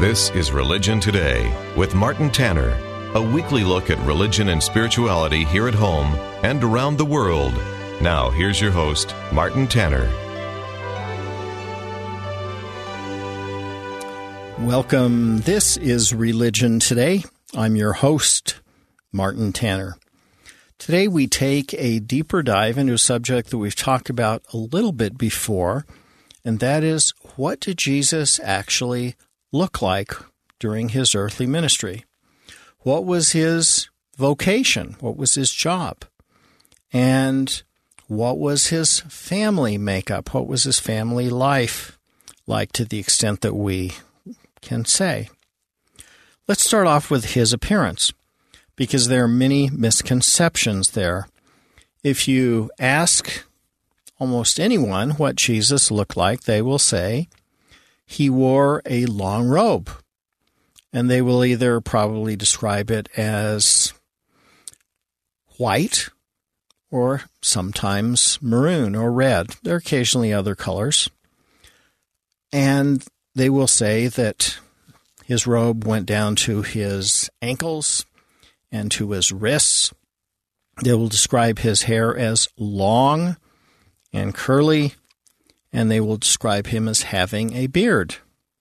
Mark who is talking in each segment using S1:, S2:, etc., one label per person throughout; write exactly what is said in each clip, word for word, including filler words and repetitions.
S1: This is Religion Today with Martin Tanner, a weekly look at religion and spirituality here at home and around the world. Now, here's your host, Martin Tanner.
S2: Welcome. This is Religion Today. I'm your host, Martin Tanner. Today we take a deeper dive into a subject that we've talked about a little bit before, and that is, what did Jesus actually look like during his earthly ministry? What was his vocation? What was his job? And what was his family makeup? What was his family life like, to the extent that we can say? Let's start off with his appearance, because there are many misconceptions there. If you ask almost anyone what Jesus looked like, they will say he wore a long robe, and they will either probably describe it as white or sometimes maroon or red. There are occasionally other colors. And they will say that his robe went down to his ankles and to his wrists. They will describe his hair as long and curly, and they will describe him as having a beard.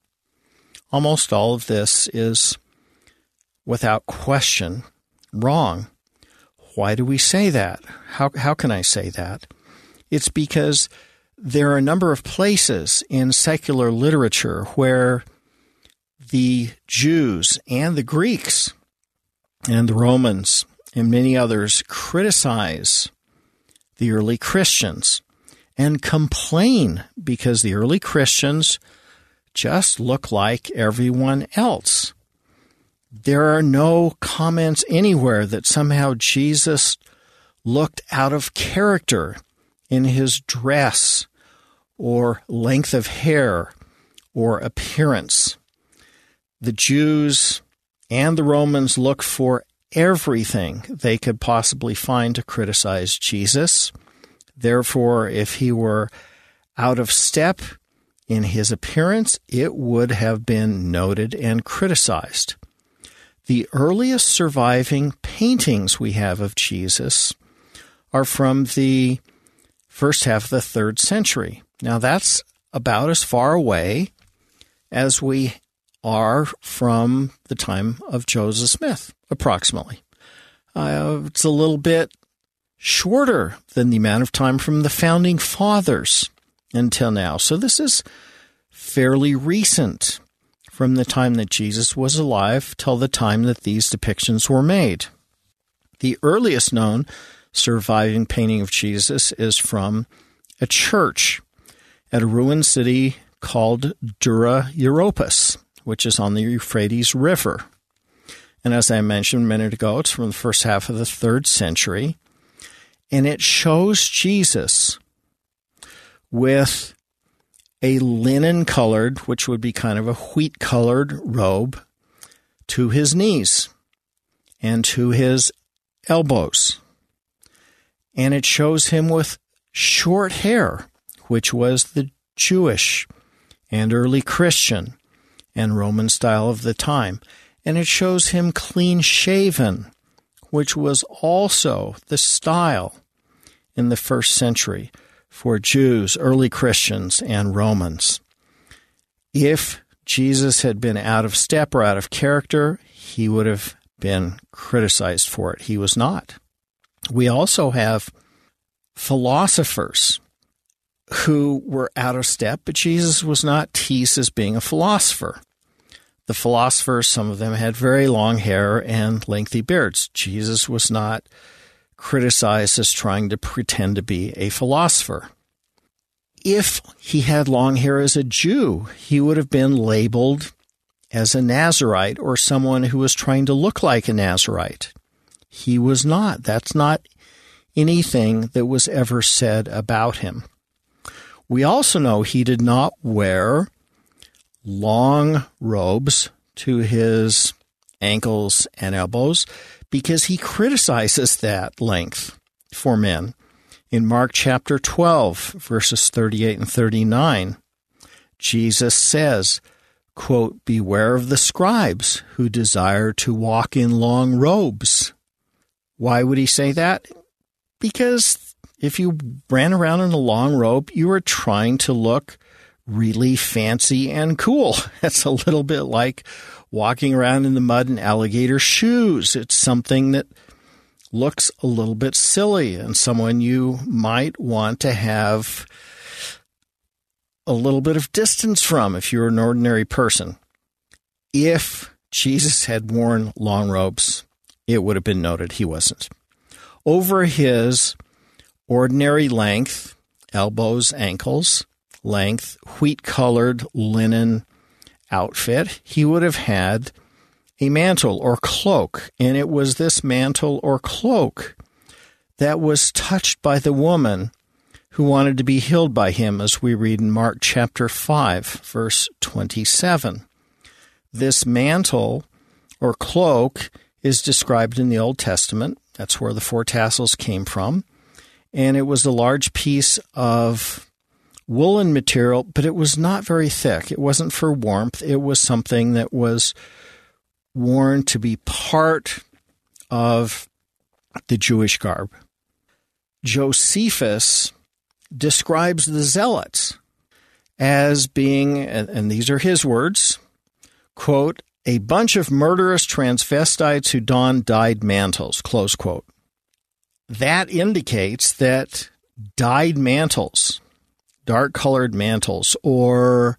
S2: Almost all of this is, without question, wrong. Why do we say that? How, how can I say that? It's because there are a number of places in secular literature where the Jews and the Greeks and the Romans and many others criticize the early Christians and complain because the early Christians just look like everyone else. There are no comments anywhere that somehow Jesus looked out of character in his dress or length of hair or appearance. The Jews and the Romans looked for everything they could possibly find to criticize Jesus. Therefore, if he were out of step in his appearance, it would have been noted and criticized. The earliest surviving paintings we have of Jesus are from the first half of the third century. Now, that's about as far away as we are from the time of Joseph Smith, approximately. Uh, it's a little bit shorter than the amount of time from the founding fathers until now. So this is fairly recent from the time that Jesus was alive till the time that these depictions were made. The earliest known surviving painting of Jesus is from a church at a ruined city called Dura Europos, which is on the Euphrates River. And as I mentioned a minute ago, it's from the first half of the third century, and it shows Jesus with a linen-colored, which would be kind of a wheat-colored robe, to his knees and to his elbows. And it shows him with short hair, which was the Jewish and early Christian and Roman style of the time. And it shows him clean-shaven, which was also the style in the first century for Jews, early Christians, and Romans. If Jesus had been out of step or out of character, he would have been criticized for it. He was not. We also have philosophers who were out of step, but Jesus was not teased as being a philosopher. The philosophers, some of them had very long hair and lengthy beards. Jesus was not criticized as trying to pretend to be a philosopher. If he had long hair as a Jew, he would have been labeled as a Nazirite or someone who was trying to look like a Nazirite. He was not. That's not anything that was ever said about him. We also know he did not wear long robes to his ankles and elbows because he criticizes that length for men. In Mark chapter twelve, verses thirty-eight and thirty-nine, Jesus says, quote, beware of the scribes who desire to walk in long robes. Why would he say that? Because if you ran around in a long robe, you were trying to look really fancy and cool. It's a little bit like walking around in the mud in alligator shoes. It's something that looks a little bit silly and someone you might want to have a little bit of distance from if you're an ordinary person. If Jesus had worn long robes, it would have been noted he wasn't. Over his ordinary length, elbows, ankles, length, wheat-colored linen outfit, he would have had a mantle or cloak, and it was this mantle or cloak that was touched by the woman who wanted to be healed by him, as we read in Mark chapter five, verse twenty-seven. This mantle or cloak is described in the Old Testament. That's where the four tassels came from. And it was a large piece of woolen material, but it was not very thick. It wasn't for warmth. It was something that was worn to be part of the Jewish garb. Josephus describes the Zealots as being, and these are his words, quote, a bunch of murderous transvestites who donned dyed mantles, close quote. That indicates that dyed mantles, dark-colored mantles, or,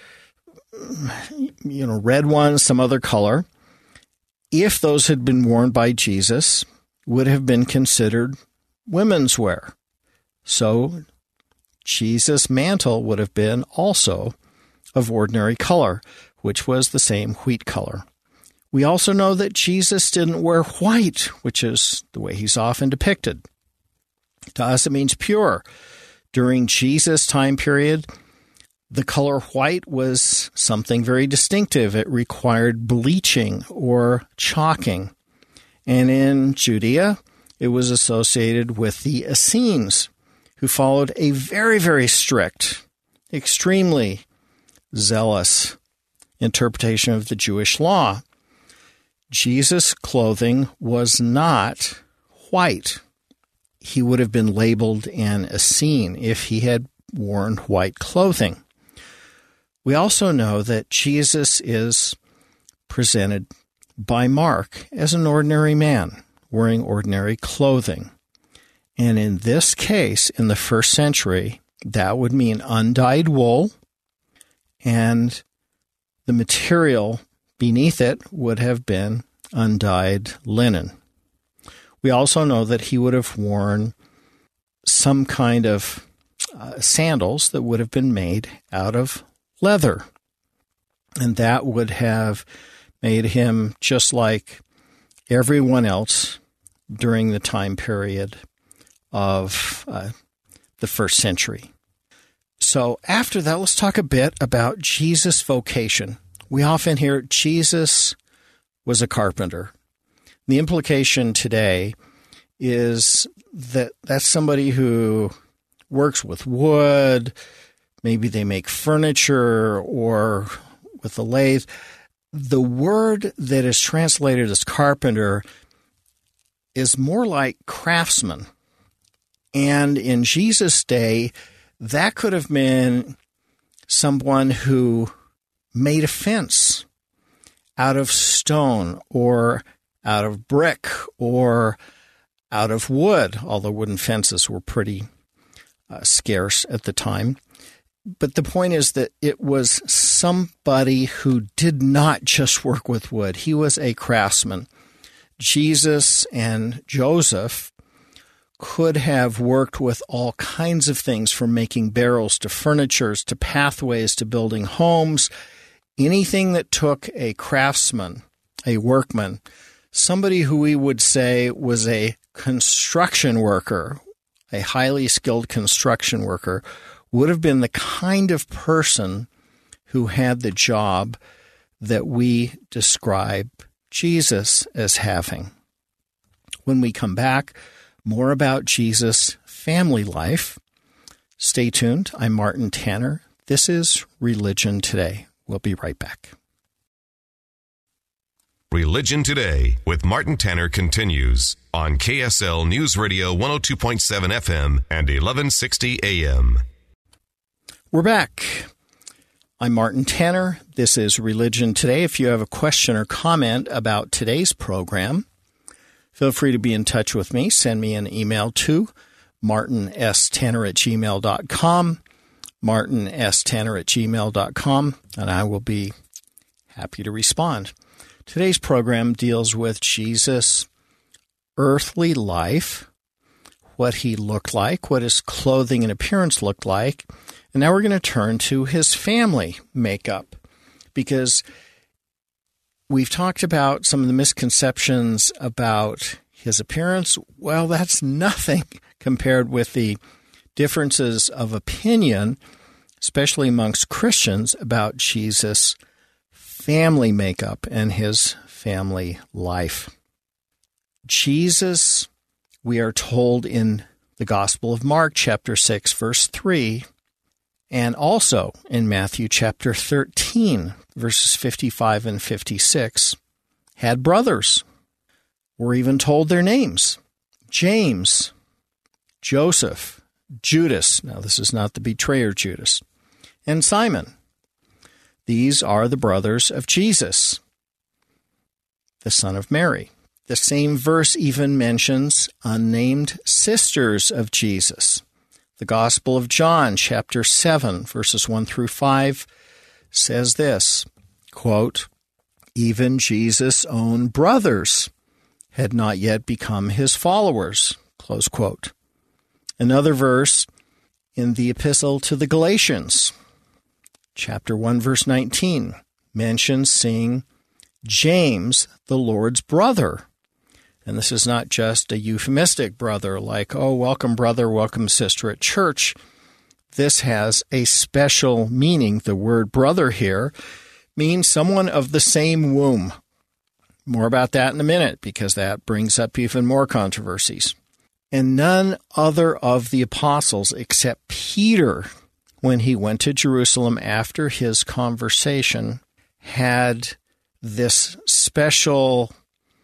S2: you know, red ones, some other color, if those had been worn by Jesus, would have been considered women's wear. So Jesus' mantle would have been also of ordinary color, which was the same wheat color. We also know that Jesus didn't wear white, which is the way he's often depicted. To us, it means pure. During Jesus' time period, the color white was something very distinctive. It required bleaching or chalking. And in Judea, it was associated with the Essenes, who followed a very, very strict, extremely zealous interpretation of the Jewish law. Jesus' clothing was not white. He would have been labeled an Essene if he had worn white clothing. We also know that Jesus is presented by Mark as an ordinary man, wearing ordinary clothing. And in this case, in the first century, that would mean undyed wool, and the material beneath it would have been undyed linen. We also know that he would have worn some kind of uh, sandals that would have been made out of leather. And that would have made him just like everyone else during the time period of uh, the first century. So after that, let's talk a bit about Jesus' vocation. We often hear Jesus was a carpenter. The implication today is that that's somebody who works with wood, maybe they make furniture or with a lathe. The word that is translated as carpenter is more like craftsman. And in Jesus' day, that could have been someone who made a fence out of stone or out of brick or out of wood, although wooden fences were pretty uh, scarce at the time. But the point is that it was somebody who did not just work with wood. He was a craftsman. Jesus and Joseph could have worked with all kinds of things, from making barrels to furnitures to pathways to building homes, anything that took a craftsman, a workman, somebody who we would say was a construction worker, a highly skilled construction worker, would have been the kind of person who had the job that we describe Jesus as having. When we come back, more about Jesus' family life. Stay tuned. I'm Martin Tanner. This is Religion Today. We'll be right back.
S1: Religion Today with Martin Tanner continues on K S L News Radio one oh two point seven F M and eleven sixty A M.
S2: We're back. I'm Martin Tanner. This is Religion Today. If you have a question or comment about today's program, feel free to be in touch with me. Send me an email to martin s tanner at gmail dot com, martin s tanner at gmail dot com, and I will be happy to respond. Today's program deals with Jesus' earthly life, what he looked like, what his clothing and appearance looked like, and now we're going to turn to his family makeup, because we've talked about some of the misconceptions about his appearance. Well, that's nothing compared with the differences of opinion, especially amongst Christians, about Jesus' family makeup and his family life. Jesus, we are told in the Gospel of Mark, chapter six, verse three, and also in Matthew chapter thirteen, verses fifty-five and fifty-six, had brothers. We're even told their names: James, Joseph, Judas. Now, this is not the betrayer Judas. And Simon. These are the brothers of Jesus, the son of Mary. The same verse even mentions unnamed sisters of Jesus. The Gospel of John, chapter seven, verses one through five, says this, quote, "Even Jesus' own brothers had not yet become his followers," close quote. Another verse in the Epistle to the Galatians, chapter one, verse nineteen, mentions seeing James, the Lord's brother. And this is not just a euphemistic brother like, oh, welcome brother, welcome sister at church. This has a special meaning. The word brother here means someone of the same womb. More about that in a minute, because that brings up even more controversies. And none other of the apostles except Peter, when he went to Jerusalem after his conversation, had this special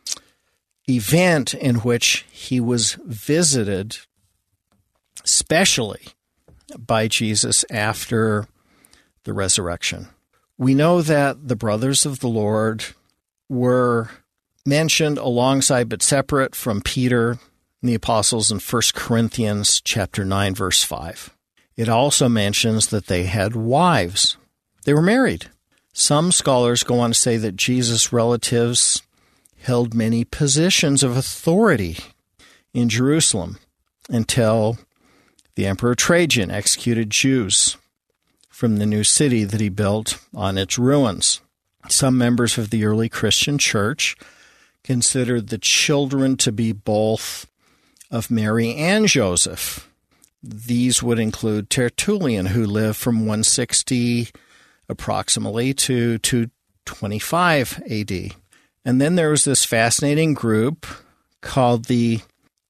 S2: event in which he was visited specially by Jesus after the resurrection. We know that the brothers of the Lord were mentioned alongside but separate from Peter and the apostles in First Corinthians chapter nine, verse five. It also mentions that they had wives. They were married. Some scholars go on to say that Jesus' relatives held many positions of authority in Jerusalem until the Emperor Trajan executed Jews from the new city that he built on its ruins. Some members of the early Christian church considered the children to be both of Mary and Joseph. These would include Tertullian, who lived from one sixty approximately to two twenty-five A D. And then there was this fascinating group called the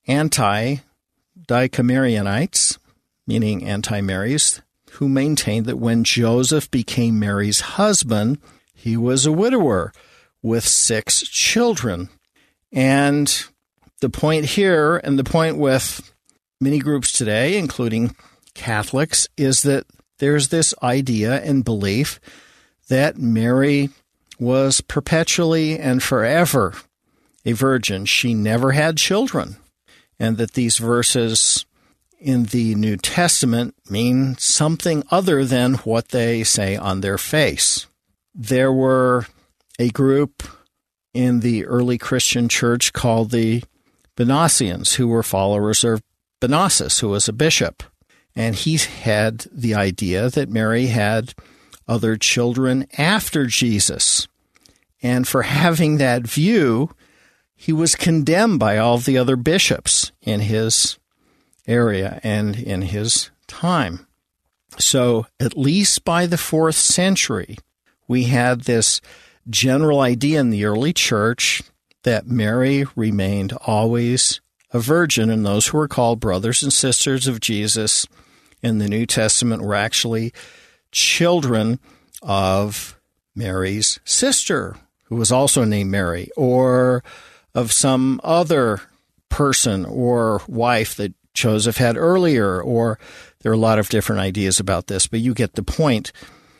S2: Anti-Decamarianites, meaning anti-Marys, who maintained that when Joseph became Mary's husband, he was a widower with six children. And the point here, and the point with many groups today, including Catholics, is that there's this idea and belief that Mary was perpetually and forever a virgin. She never had children, and that these verses in the New Testament mean something other than what they say on their face. There were a group in the early Christian church called the Bonnassians, who were followers of Bonassus, who was a bishop. And he had the idea that Mary had other children after Jesus. And for having that view, he was condemned by all of the other bishops in his area and in his time. So at least by the fourth century, we had this general idea in the early church that Mary remained always a virgin, and those who were called brothers and sisters of Jesus in the New Testament were actually children of Mary's sister, who was also named Mary, or of some other person or wife that Joseph had earlier, or there are a lot of different ideas about this, but you get the point.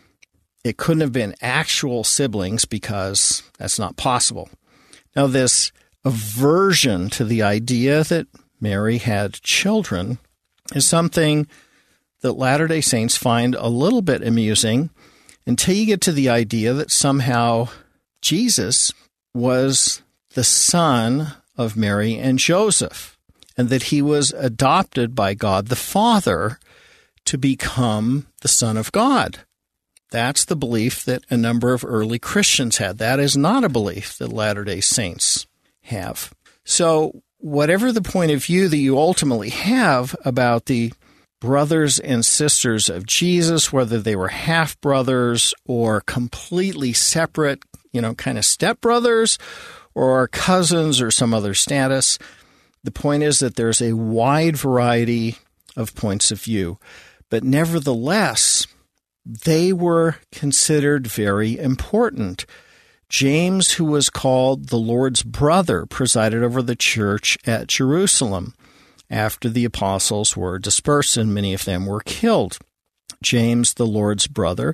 S2: It couldn't have been actual siblings because that's not possible. Now, this aversion to the idea that Mary had children is something that Latter-day Saints find a little bit amusing until you get to the idea that somehow Jesus was the son of Mary and Joseph, and that he was adopted by God the Father to become the Son of God. That's the belief that a number of early Christians had. That is not a belief that Latter-day Saints have. So whatever the point of view that you ultimately have about the brothers and sisters of Jesus, whether they were half-brothers or completely separate, you know, kind of stepbrothers or cousins or some other status, the point is that there's a wide variety of points of view. But nevertheless, they were considered very important. James, who was called the Lord's brother, presided over the church at Jerusalem after the apostles were dispersed and many of them were killed. James, the Lord's brother,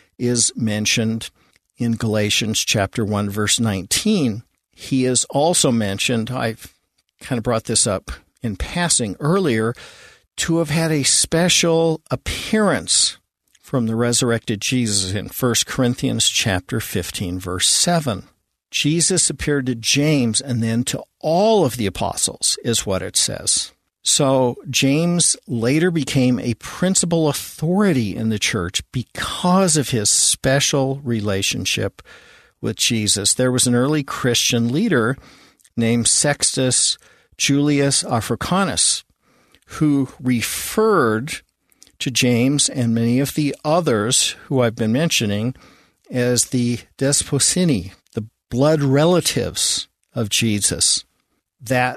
S2: is mentioned in Galatians chapter one, verse nineteen. He is also mentioned, I've kind of brought this up in passing earlier, to have had a special appearance from the resurrected Jesus in First Corinthians chapter fifteen, verse seven. Jesus appeared to James and then to all of the apostles, is what it says. So James later became a principal authority in the church because of his special relationship with Jesus. There was an early Christian leader named Sextus Julius Africanus who referred to James and many of the others who I've been mentioning as the desposini, the blood relatives of Jesus. That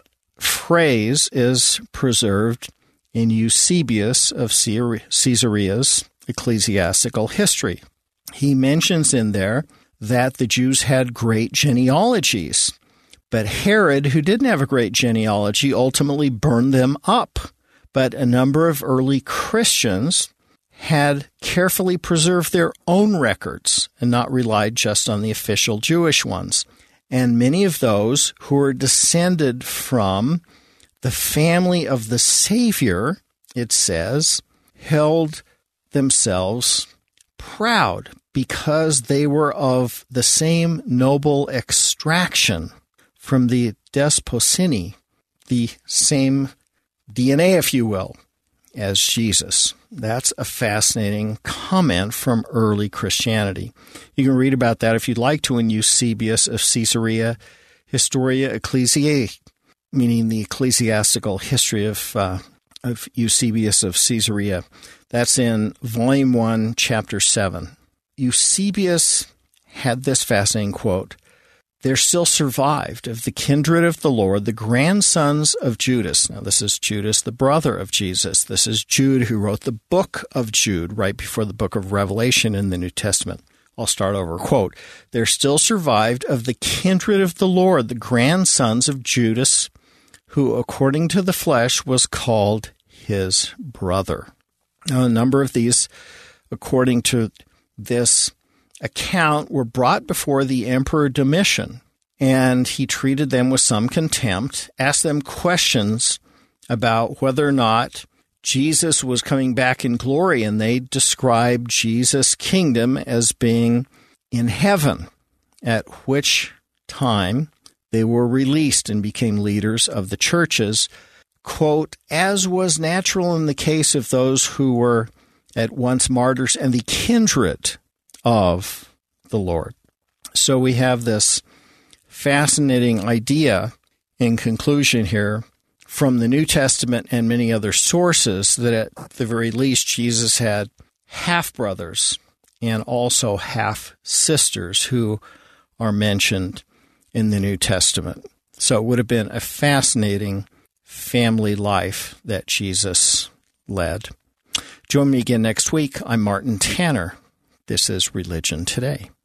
S2: phrase is preserved in Eusebius of Caesarea's ecclesiastical history. He mentions in there that the Jews had great genealogies, but Herod, who didn't have a great genealogy, ultimately burned them up. But a number of early Christians had carefully preserved their own records and not relied just on the official Jewish ones. And many of those who were descended from the family of the Savior, it says, held themselves proud because they were of the same noble extraction from the desposini, the same D N A, if you will, as Jesus. That's a fascinating comment from early Christianity. You can read about that if you'd like to in Eusebius of Caesarea Historia Ecclesiae, meaning the ecclesiastical history of, uh, of Eusebius of Caesarea. That's in Volume one, Chapter seven. Eusebius had this fascinating quote: "There still survived of the kindred of the Lord the grandsons of Judas." Now, this is Judas, the brother of Jesus. This is Jude, who wrote the book of Jude right before the book of Revelation in the New Testament. I'll start over. Quote, "There still survived of the kindred of the Lord the grandsons of Judas, who according to the flesh was called his brother." Now, a number of these, according to this account, were brought before the Emperor Domitian, and he treated them with some contempt, asked them questions about whether or not Jesus was coming back in glory, and they described Jesus' kingdom as being in heaven, at which time they were released and became leaders of the churches, quote, "as was natural in the case of those who were at once martyrs and the kindred of the Lord." So we have this fascinating idea in conclusion here from the New Testament and many other sources that at the very least Jesus had half-brothers and also half-sisters who are mentioned in the New Testament. So it would have been a fascinating family life that Jesus led. Join me again next week. I'm Martin Tanner. This is Religion Today.